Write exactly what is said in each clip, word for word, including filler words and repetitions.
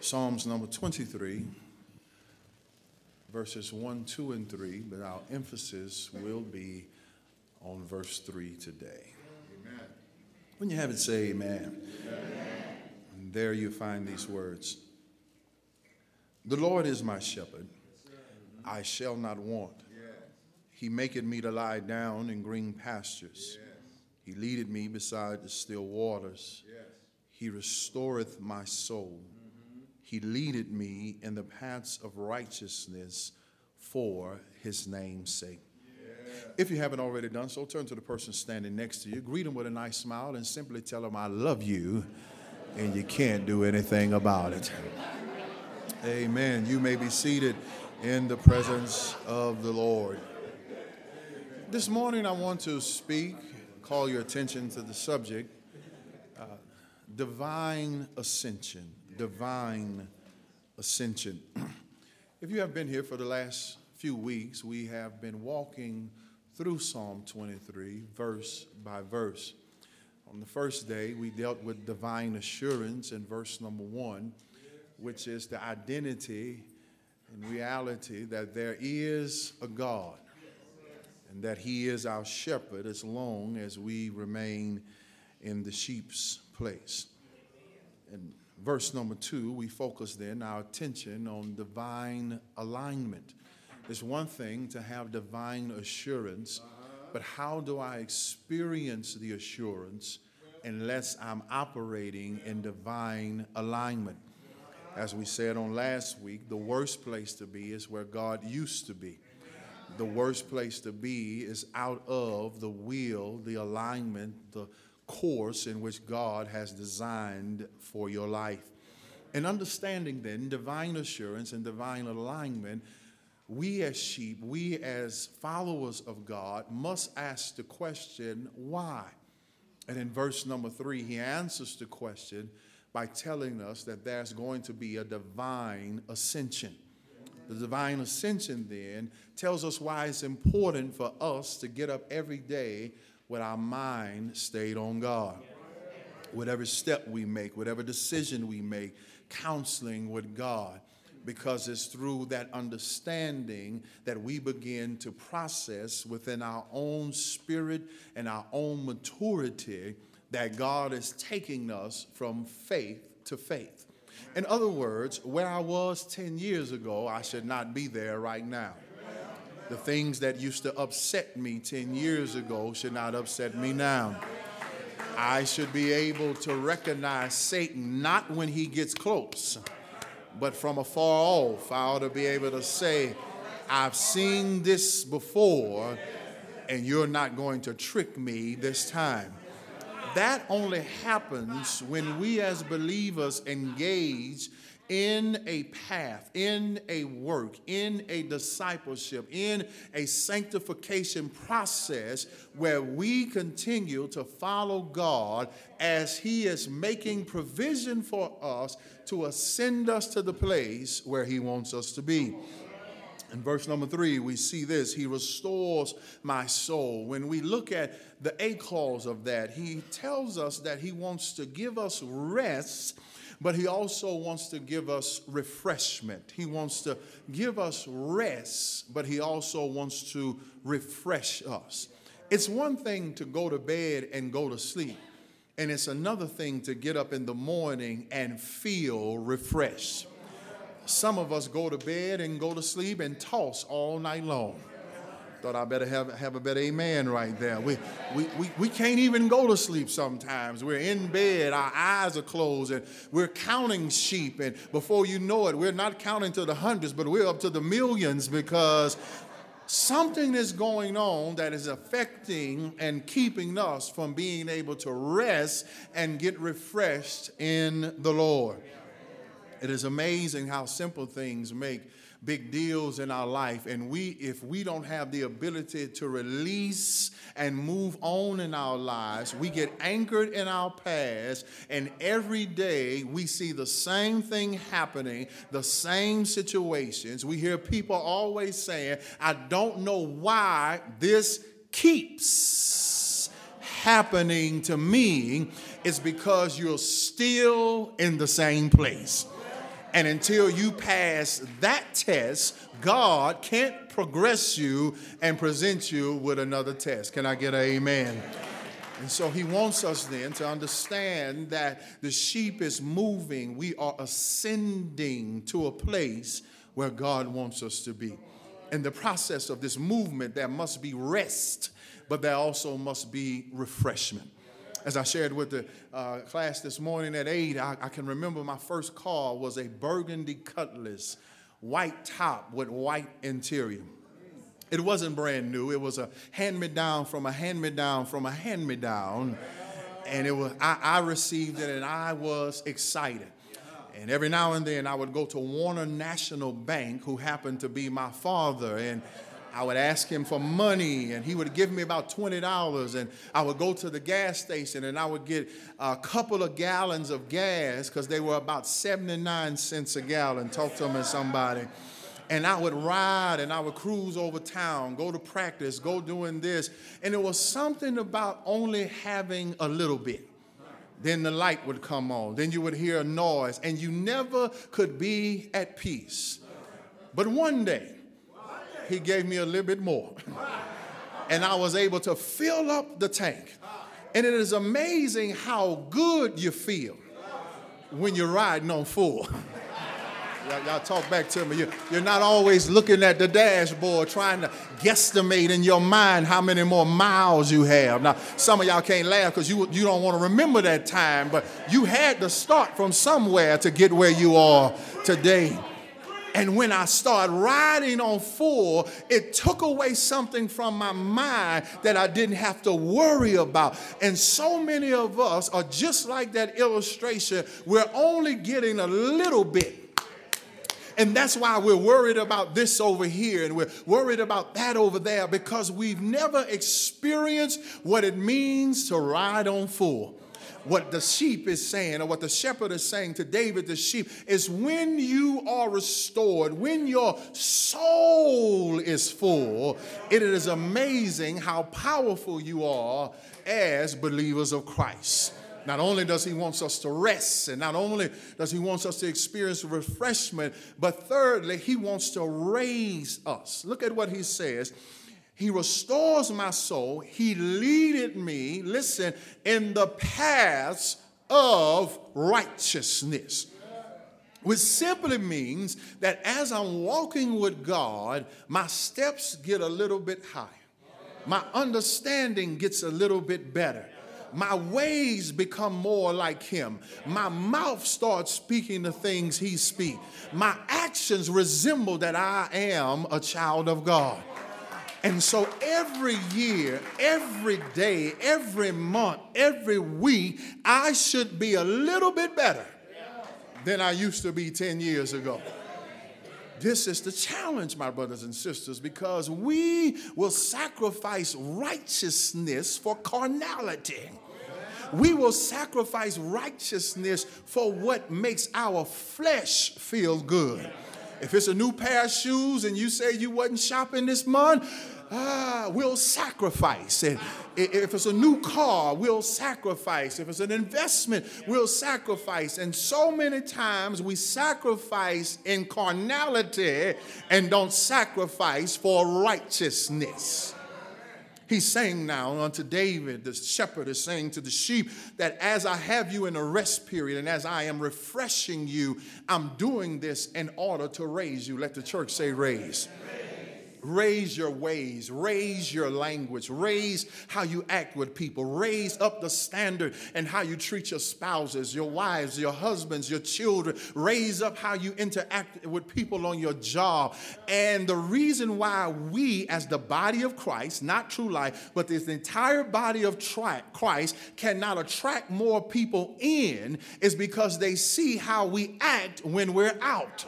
Psalms number twenty-three, verses one, two, and three, but our emphasis will be on verse three today. Amen. When you have it, say amen. Amen. And there you find these words. The Lord is my shepherd, I shall not want. He maketh me to lie down in green pastures. He leadeth me beside the still waters. He restoreth my soul. He leadeth me in the paths of righteousness for his name's sake. If you haven't already done so, turn to the person standing next to you, greet him with a nice smile, and simply tell him, I love you, and you can't do anything about it. Amen. You may be seated in the presence of the Lord. This morning I want to speak, call your attention to the subject, uh, divine ascension. Divine ascension. If you have been here for the last few weeks, we have been walking through Psalm twenty-three, verse by verse. On the first day, we dealt with divine assurance in verse number one, which is the identity and reality that there is a God and that he is our shepherd as long as we remain in the sheep's place. And verse number two, we focus then our attention on divine alignment. It's one thing to have divine assurance, but how do I experience the assurance unless I'm operating in divine alignment? As we said on last week, the worst place to be is where God used to be. The worst place to be is out of the will, the alignment, the course in which God has designed for your life. And understanding then divine assurance and divine alignment, we as sheep, we as followers of God must ask the question, why? And in verse number three, he answers the question by telling us that there's going to be a divine ascension. The divine ascension then tells us why it's important for us to get up every day with our mind stayed on God. Whatever step we make, whatever decision we make, counseling with God, because it's through that understanding that we begin to process within our own spirit and our own maturity that God is taking us from faith to faith. In other words, where I was ten years ago, I should not be there right now. The things that used to upset me ten years ago should not upset me now. I should be able to recognize Satan not when he gets close, but from afar off. I ought to be able to say, I've seen this before, and you're not going to trick me this time. That only happens when we as believers engage in a path, in a work, in a discipleship, in a sanctification process where we continue to follow God as he is making provision for us to ascend us to the place where he wants us to be. In verse number three, we see this. He restores my soul. When we look at the A clause of that, he tells us that he wants to give us rest, but he also wants to give us refreshment. He wants to give us rest, but he also wants to refresh us. It's one thing to go to bed and go to sleep, and it's another thing to get up in the morning and feel refreshed. Some of us go to bed and go to sleep and toss all night long. Thought I better have, have a better amen right there. We, we, we, we can't even go to sleep sometimes. We're in bed, our eyes are closed, and we're counting sheep. And before you know it, we're not counting to the hundreds, but we're up to the millions because something is going on that is affecting and keeping us from being able to rest and get refreshed in the Lord. It is amazing how simple things make big deals in our life. And we, if we don't have the ability to release and move on in our lives, we get anchored in our past. And every day we see the same thing happening, the same situations. We hear people always saying, I don't know why this keeps happening to me. It's because you're still in the same place. And until you pass that test, God can't progress you and present you with another test. Can I get an amen? And so he wants us then to understand that the sheep is moving. We are ascending to a place where God wants us to be. In the process of this movement, there must be rest, but there also must be refreshment. As I shared with the uh, class this morning at eight, I, I can remember my first car was a burgundy Cutlass, white top with white interior. It wasn't brand new. It was a hand-me-down from a hand-me-down from a hand-me-down. And it was I, I received it, and I was excited. And every now and then I would go to Warner National Bank, who happened to be my father, and I would ask him for money, and he would give me about twenty dollars, and I would go to the gas station, and I would get a couple of gallons of gas because they were about seventy-nine cents a gallon. Talk to me, somebody. And I would ride, and I would cruise over town, go to practice, go doing this, and it was something about only having a little bit. Then the light would come on. Then you would hear a noise, and you never could be at peace. But one day, he gave me a little bit more, and I was able to fill up the tank. And it is amazing how good you feel when you're riding on full. Y'all, y'all talk back to me. You're, you're not always looking at the dashboard trying to guesstimate in your mind how many more miles you have. Now, some of y'all can't laugh because you, you don't want to remember that time, but you had to start from somewhere to get where you are today. And when I started riding on full, it took away something from my mind that I didn't have to worry about. And so many of us are just like that illustration. We're only getting a little bit. And that's why we're worried about this over here and we're worried about that over there, because we've never experienced what it means to ride on full. What the sheep is saying, or what the shepherd is saying to David, the sheep, is when you are restored, when your soul is full, it is amazing how powerful you are as believers of Christ. Not only does he want us to rest, and not only does he want us to experience refreshment, but thirdly, he wants to raise us. Look at what he says. He restores my soul. He leadeth me, listen, in the paths of righteousness. Which simply means that as I'm walking with God, my steps get a little bit higher. My understanding gets a little bit better. My ways become more like him. My mouth starts speaking the things he speaks. My actions resemble that I am a child of God. And so every year, every day, every month, every week, I should be a little bit better than I used to be ten years ago. This is the challenge, my brothers and sisters, because we will sacrifice righteousness for carnality. We will sacrifice righteousness for what makes our flesh feel good. If it's a new pair of shoes and you say you wasn't shopping this month, ah, we'll sacrifice. And if it's a new car, we'll sacrifice. If it's an investment, we'll sacrifice. And so many times we sacrifice in carnality and don't sacrifice for righteousness. He's saying now unto David, the shepherd is saying to the sheep, that as I have you in a rest period and as I am refreshing you, I'm doing this in order to raise you. Let the church say raise. Raise your ways, raise your language, raise how you act with people, raise up the standard and how you treat your spouses, your wives, your husbands, your children, raise up how you interact with people on your job. And the reason why we as the body of Christ, not True Life, but this entire body of Christ cannot attract more people in is because they see how we act when we're out.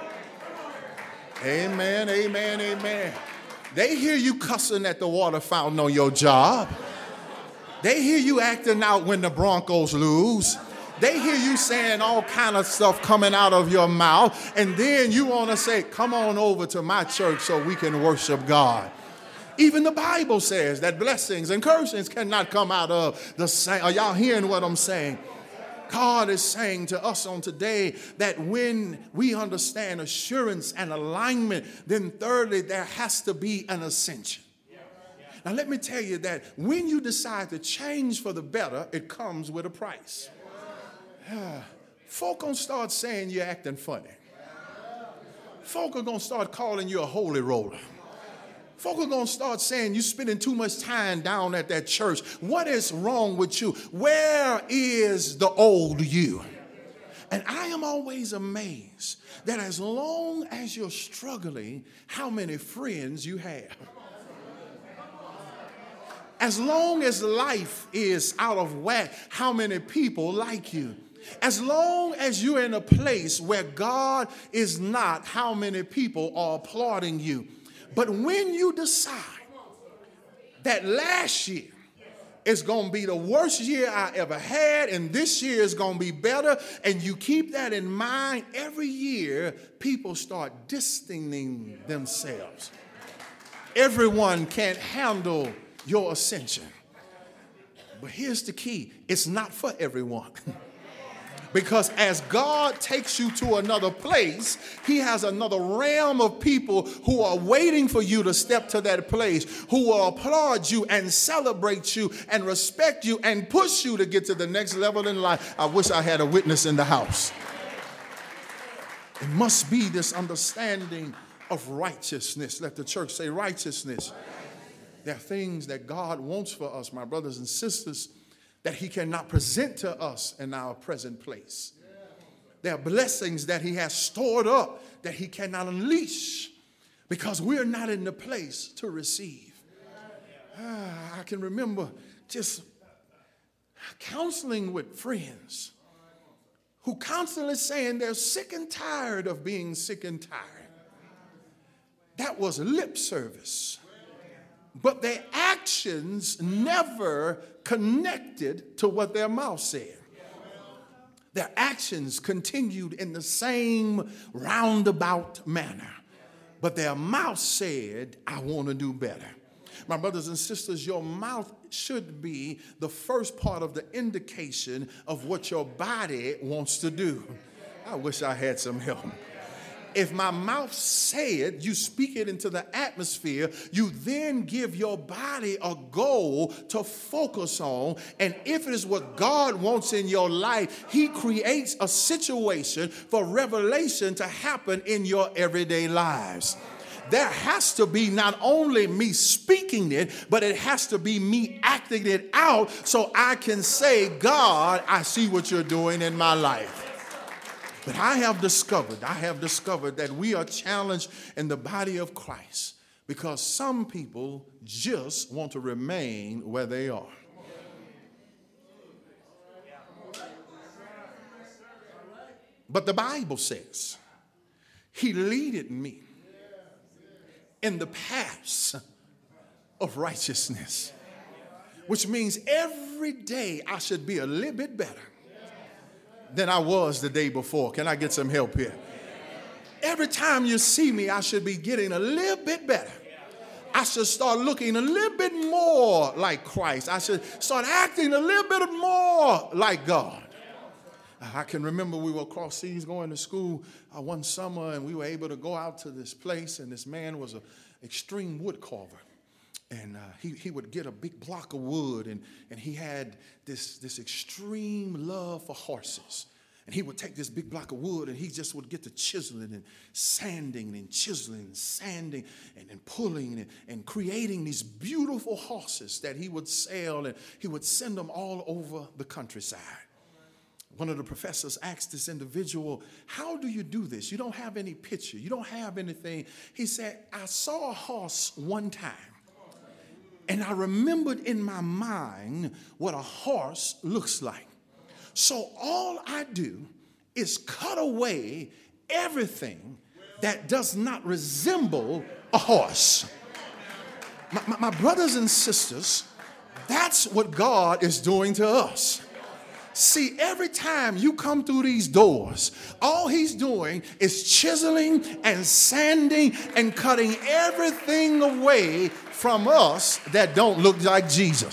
Amen, amen, amen. They hear you cussing at the water fountain on your job. They hear you acting out when the Broncos lose. They hear you saying all kind of stuff coming out of your mouth. And then you want to say, come on over to my church so we can worship God. Even the Bible says that blessings and cursings cannot come out of the same. Are y'all hearing what I'm saying? God is saying to us on today that when we understand assurance and alignment, then thirdly, there has to be an ascension. Now, let me tell you that when you decide to change for the better, it comes with a price. Uh, folk gonna start saying you're acting funny. Folk are gonna start calling you a holy roller. Folk are going to start saying you're spending too much time down at that church. What is wrong with you? Where is the old you? And I am always amazed that as long as you're struggling, how many friends you have. As long as life is out of whack, how many people like you. As long as you're in a place where God is not, how many people are applauding you. But when you decide that last year is going to be the worst year I ever had and this year is going to be better, and you keep that in mind, every year people start distancing themselves. Everyone can't handle your ascension. But here's the key. It's not for everyone. Because as God takes you to another place, he has another realm of people who are waiting for you to step to that place, who will applaud you and celebrate you and respect you and push you to get to the next level in life. I wish I had a witness in the house. It must be this understanding of righteousness. Let the church say righteousness. There are things that God wants for us, my brothers and sisters, that he cannot present to us in our present place. There are blessings that he has stored up that he cannot unleash because we're not in the place to receive. Ah, I can remember just counseling with friends who constantly saying they're sick and tired of being sick and tired. That was lip service. But their actions never connected to what their mouth said. Their actions continued in the same roundabout manner. But their mouth said, I want to do better. My brothers and sisters, your mouth should be the first part of the indication of what your body wants to do. I wish I had some help. If my mouth said, you speak it into the atmosphere, you then give your body a goal to focus on. And if it is what God wants in your life, he creates a situation for revelation to happen in your everyday lives. There has to be not only me speaking it, but it has to be me acting it out so I can say, God, I see what you're doing in my life. But I have discovered, I have discovered that we are challenged in the body of Christ because some people just want to remain where they are. But the Bible says, he leaded me in the paths of righteousness, which means every day I should be a little bit better than I was the day before. Can I get some help here? Every time you see me, I should be getting a little bit better. I should start looking a little bit more like Christ. I should start acting a little bit more like God. I can remember we were across seas going to school uh, one summer, and we were able to go out to this place, and this man was an extreme wood carver. And uh, he, he would get a big block of wood, and, and he had this, this extreme love for horses. And he would take this big block of wood, and he just would get to chiseling and sanding and chiseling and sanding and, and pulling and, and creating these beautiful horses that he would sell, and he would send them all over the countryside. One of the professors asked this individual, how do you do this? You don't have any picture. You don't have anything. He said, I saw a horse one time. And I remembered in my mind what a horse looks like. So all I do is cut away everything that does not resemble a horse. My, my, my brothers and sisters, that's what God is doing to us. See, every time you come through these doors, all he's doing is chiseling and sanding and cutting everything away from us that don't look like Jesus.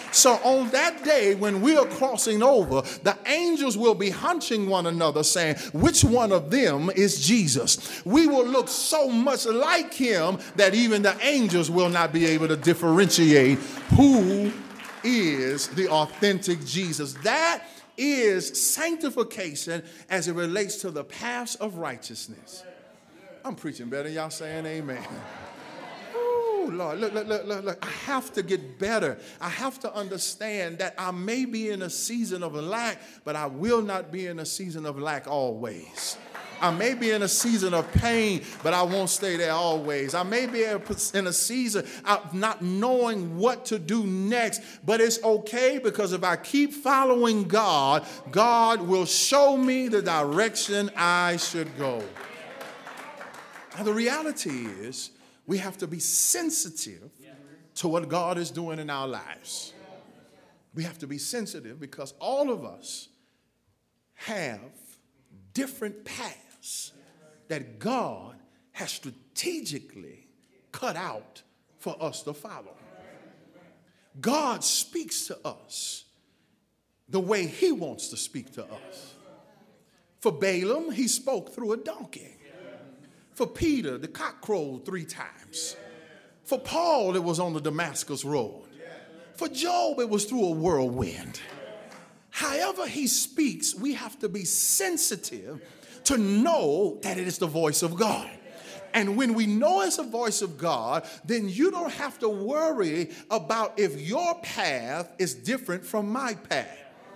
So on that day, when we are crossing over, the angels will be hunching one another, saying, which one of them is Jesus? We will look so much like him that even the angels will not be able to differentiate who is the authentic Jesus. That is sanctification as it relates to the paths of righteousness. I'm preaching better. Y'all saying amen. Ooh, Lord, look, look, look, look, look. I have to get better. I have to understand that I may be in a season of lack, but I will not be in a season of lack always. I may be in a season of pain, but I won't stay there always. I may be in a season of not knowing what to do next, but it's okay, because if I keep following God, God will show me the direction I should go. Now, the reality is we have to be sensitive to what God is doing in our lives. We have to be sensitive because all of us have different paths that God has strategically cut out for us to follow. God speaks to us the way he wants to speak to us. For Balaam, he spoke through a donkey. For Peter, the cock crowed three times. For Paul, it was on the Damascus road. For Job, it was through a whirlwind. However he speaks, we have to be sensitive to know that it is the voice of God. And when we know it's the voice of God, then you don't have to worry about if your path is different from my path.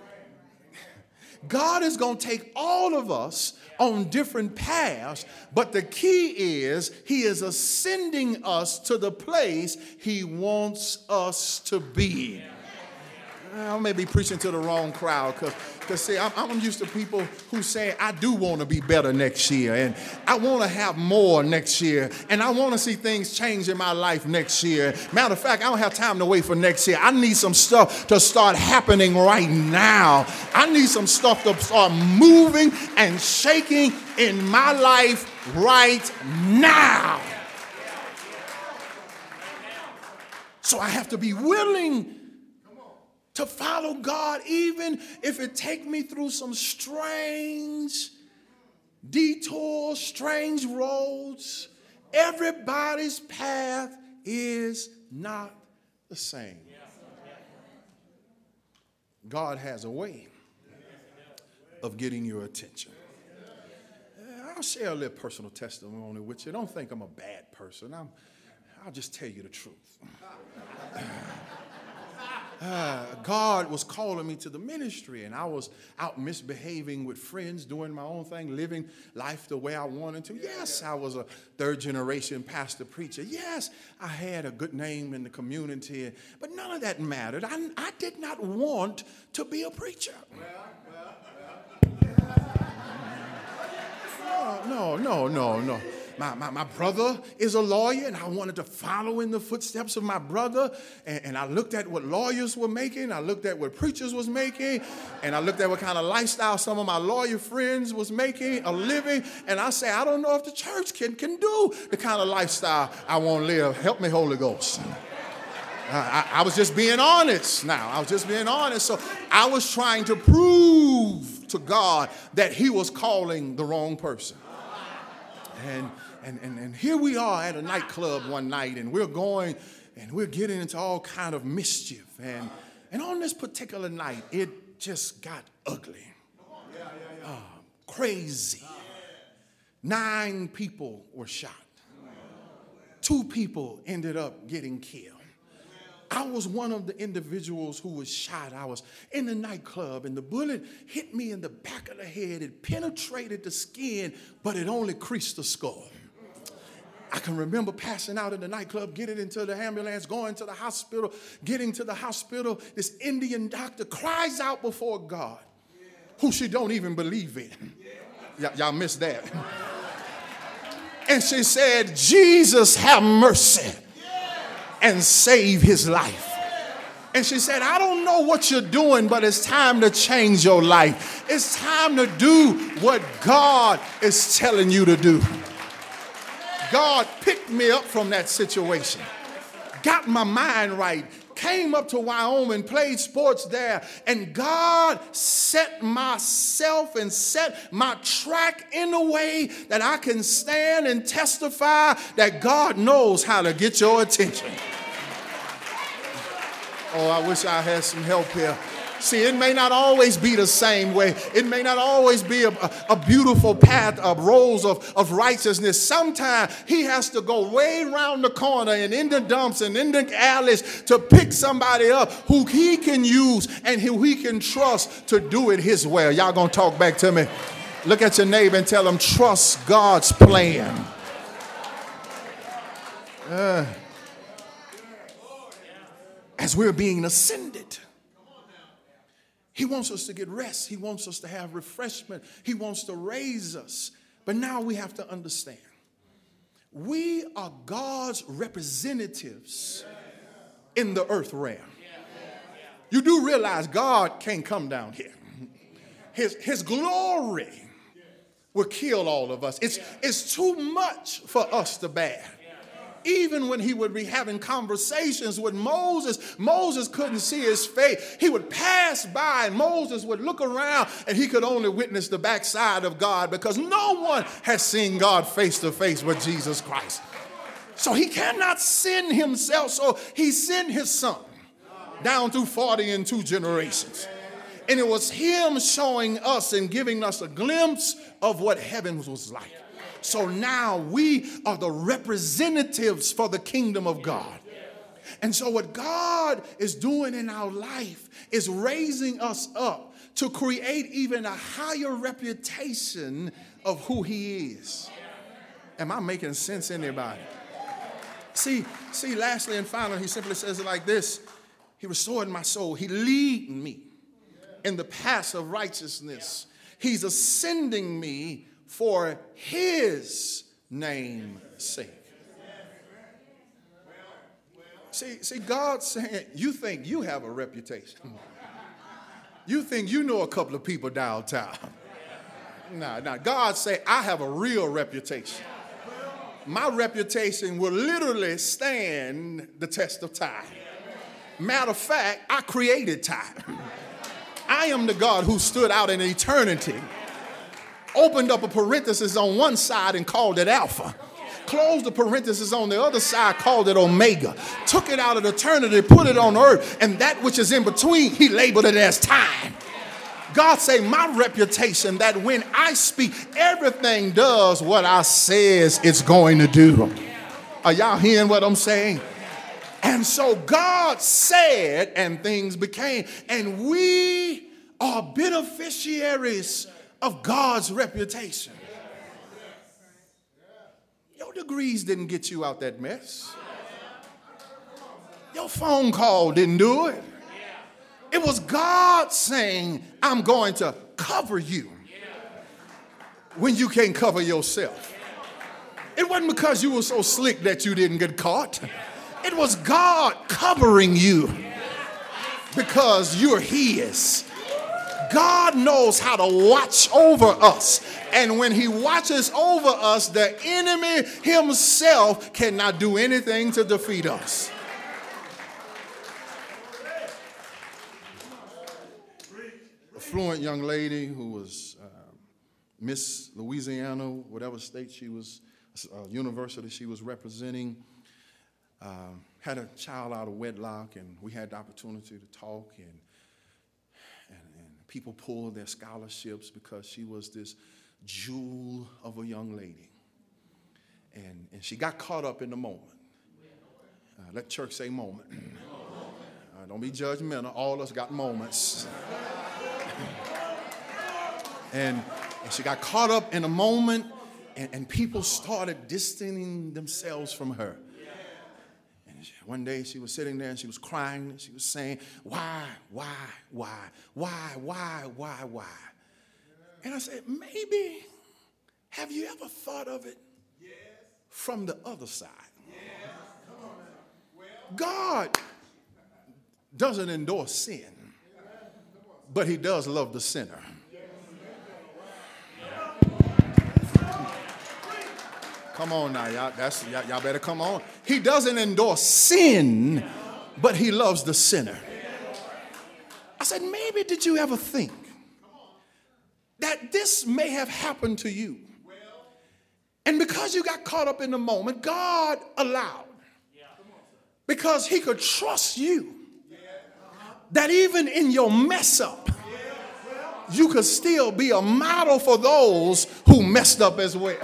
God is going to take all of us on different paths, but the key is he is ascending us to the place he wants us to be. I may be preaching to the wrong crowd because, because see, I'm, I'm used to people who say, I do want to be better next year, and I want to have more next year, and I want to see things change in my life next year. Matter of fact, I don't have time to wait for next year. I need some stuff to start happening right now. I need some stuff to start moving and shaking in my life right now. So I have to be willing to follow God, even if it take me through some strange detours, strange roads. Everybody's path is not the same. God has a way of getting your attention. I'll share a little personal testimony with you. Don't think I'm a bad person. I'm, I'll just tell you the truth. Uh, God was calling me to the ministry, and I was out misbehaving with friends, doing my own thing, living life the way I wanted to. Yes, I was a third generation pastor preacher. Yes, I had a good name in the community, but none of that mattered. I, I did not want to be a preacher. No, no, no, no. My, my, my brother is a lawyer, and I wanted to follow in the footsteps of my brother. And, and I looked at what lawyers were making. I looked at what preachers was making. And I looked at what kind of lifestyle some of my lawyer friends was making, a living. And I say, I don't know if the church can, can do the kind of lifestyle I want to live. Help me, Holy Ghost. I, I was just being honest now. I was just being honest. So I was trying to prove to God that he was calling the wrong person. And, and, and, and here we are at a nightclub one night, and we're going and we're getting into all kind of mischief. And, and on this particular night, it just got ugly. Uh, crazy. Nine people were shot. Two people ended up getting killed. I was one of the individuals who was shot. I was in the nightclub, and the bullet hit me in the back of the head. It penetrated the skin, but it only creased the skull. I can remember passing out in the nightclub, getting into the ambulance, going to the hospital, getting to the hospital. This Indian doctor cries out before God, who she don't even believe in. Y- y'all missed that. And she said, Jesus, have mercy and save his life. And she said, I don't know what you're doing, but it's time to change your life. It's time to do what God is telling you to do. God picked me up from that situation, got my mind right, came up to Wyoming, played sports there, and God set myself and set my track in a way that I can stand and testify that God knows how to get your attention. Oh, I wish I had some help here. See, it may not always be the same way. It may not always be a, a, a beautiful path of rows of, of righteousness. Sometimes he has to go way around the corner and in the dumps and in the alleys to pick somebody up who he can use and who he can trust to do it his way. Y'all gonna talk back to me? Look at your neighbor and tell them, trust God's plan. Uh, as we're being ascended, he wants us to get rest. He wants us to have refreshment. He wants to raise us. But now we have to understand, we are God's representatives in the earth realm. You do realize God can't come down here. His, his glory will kill all of us. It's, it's too much for us to bear. Even when he would be having conversations with Moses, Moses couldn't see his face. He would pass by and Moses would look around and he could only witness the backside of God because no one has seen God face to face with Jesus Christ. So he cannot send himself. So he sent his son down through forty and two generations. And it was him showing us and giving us a glimpse of what heaven was like. So now we are the representatives for the kingdom of God. And so what God is doing in our life is raising us up to create even a higher reputation of who he is. Am I making sense, anybody? See, see, lastly and finally, he simply says it like this. He restored my soul. He leading me in the paths of righteousness. He's ascending me for his name's sake. See, see, God's saying, you think you have a reputation. You think you know a couple of people downtown. No, no. God say, I have a real reputation. My reputation will literally stand the test of time. Matter of fact, I created time. I am the God who stood out in eternity, opened up a parenthesis on one side and called it Alpha, closed the parenthesis on the other side, called it Omega, took it out of eternity, put it on earth, and that which is in between, he labeled it as time. God say, my reputation, that when I speak, everything does what I says it's going to do. Are y'all hearing what I'm saying? And so God said, and things became, and we are beneficiaries of God's reputation. Your degrees didn't get you out that mess. Your phone call didn't do it. It was God saying, I'm going to cover you when you can't cover yourself. It wasn't because you were so slick that you didn't get caught. It was God covering you because you're his. God knows how to watch over us. And when he watches over us, the enemy himself cannot do anything to defeat us. A fluent young lady who was uh, Miss Louisiana, whatever state she was, uh, university she was representing, uh, had a child out of wedlock, and we had the opportunity to talk, and people pulled their scholarships because she was this jewel of a young lady. And, and she got caught up in the moment. Uh, let church say moment. Uh, don't be judgmental. All of us got moments. and, and she got caught up in a moment, and, and people started distancing themselves from her. One day she was sitting there and she was crying and she was saying, why, why, why, why, why, why, why? And I said, maybe, have you ever thought of it from the other side? God doesn't endorse sin, but he does love the sinner. Come on now, y'all, that's, y'all, y'all better come on. He doesn't endorse sin, but he loves the sinner. I said, maybe did you ever think that this may have happened to you? And because you got caught up in the moment, God allowed. Because he could trust you. That even in your mess up, you could still be a model for those who messed up as well.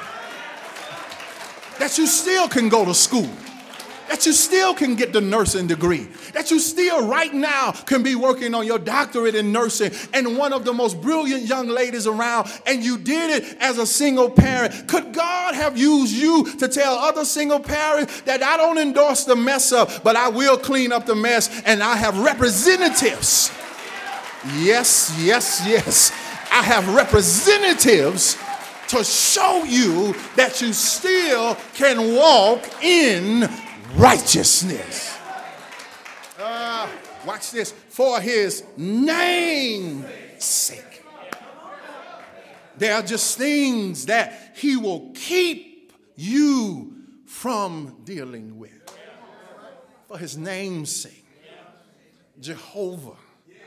That you still can go to school. That you still can get the nursing degree. That you still right now can be working on your doctorate in nursing and one of the most brilliant young ladies around, and you did it as a single parent. Could God have used you to tell other single parents that I don't endorse the mess up, but I will clean up the mess, and I have representatives? Yes, yes, yes. I have representatives to show you that you still can walk in righteousness. Uh, watch this. For his name's sake. There are just things that he will keep you from dealing with. For his name's sake. Jehovah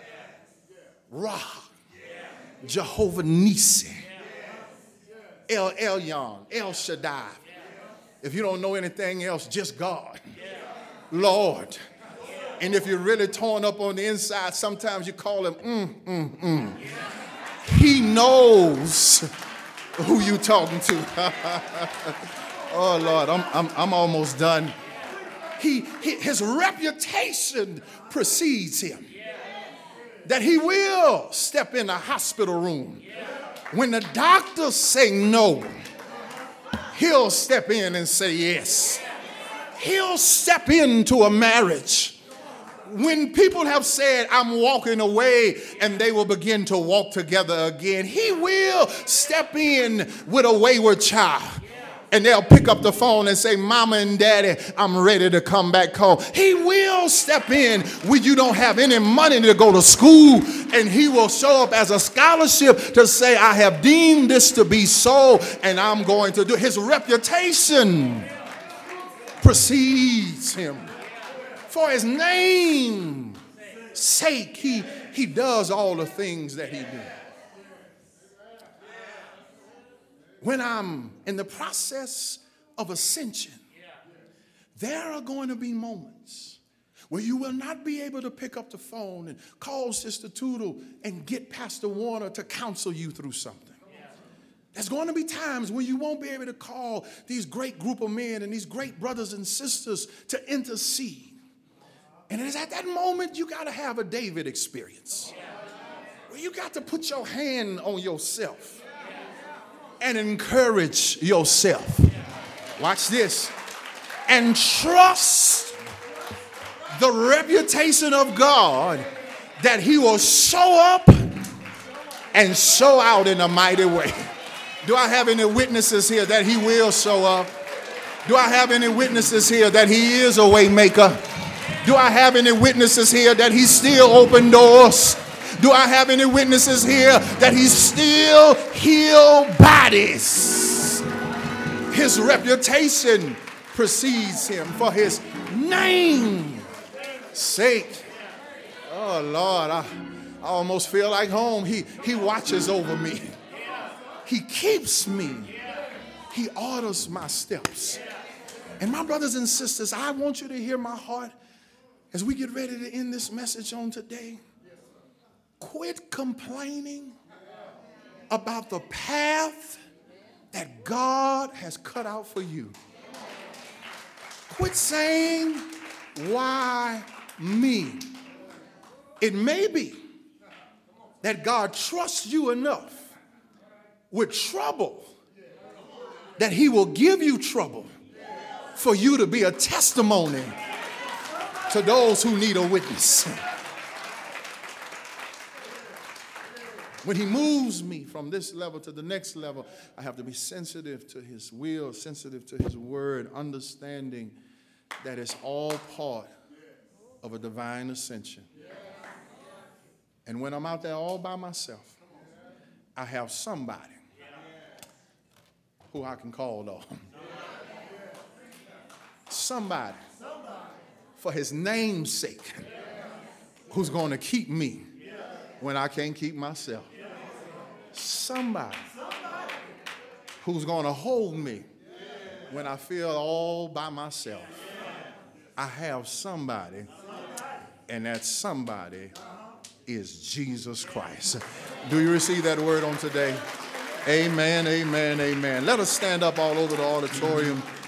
Raha, Jehovah Nissi, El Elyon, El Shaddai. If you don't know anything else, just God. Lord. And if you're really torn up on the inside, sometimes you call him mm, mm, mm. He knows who you talking to. Oh, Lord, I'm, I'm, I'm almost done. He, he, his reputation precedes him. That he will step in a hospital room. When the doctors say no, he'll step in and say yes. He'll step into a marriage. When people have said, I'm walking away, and they will begin to walk together again, he will step in with a wayward child. And they'll pick up the phone and say, Mama and Daddy, I'm ready to come back home. He will step in when you don't have any money to go to school, and he will show up as a scholarship to say, I have deemed this to be so, and I'm going to do it. His reputation precedes him. For his name's sake, he, he does all the things that he does. When I'm in the process of ascension, there are going to be moments where you will not be able to pick up the phone and call Sister Tootle and get Pastor Warner to counsel you through something. There's going to be times when you won't be able to call these great group of men and these great brothers and sisters to intercede. And it's at that moment you got to have a David experience where you got to put your hand on yourself and encourage yourself. Watch this. And trust the reputation of God that he will show up and show out in a mighty way. Do I have any witnesses here that he will show up? Do I have any witnesses here that he is a way maker? Do I have any witnesses here that he still open doors? Do I have any witnesses here that he still heal bodies? His reputation precedes him for his name's sake. Oh, Lord, I, I almost feel like home. He, he watches over me. He keeps me. He orders my steps. And my brothers and sisters, I want you to hear my heart as we get ready to end this message on today. Quit complaining about the path that God has cut out for you. Quit saying, why me? It may be that God trusts you enough with trouble that he will give you trouble for you to be a testimony to those who need a witness. When he moves me from this level to the next level, I have to be sensitive to his will, sensitive to his word, understanding that it's all part of a divine ascension. And when I'm out there all by myself, I have somebody who I can call on. Somebody for his name's sake, who's going to keep me when I can't keep myself. Somebody who's going to hold me when I feel all by myself. I have somebody, and that somebody is Jesus Christ. Do you receive that word on today? Amen, amen, amen. Let us stand up all over the auditorium.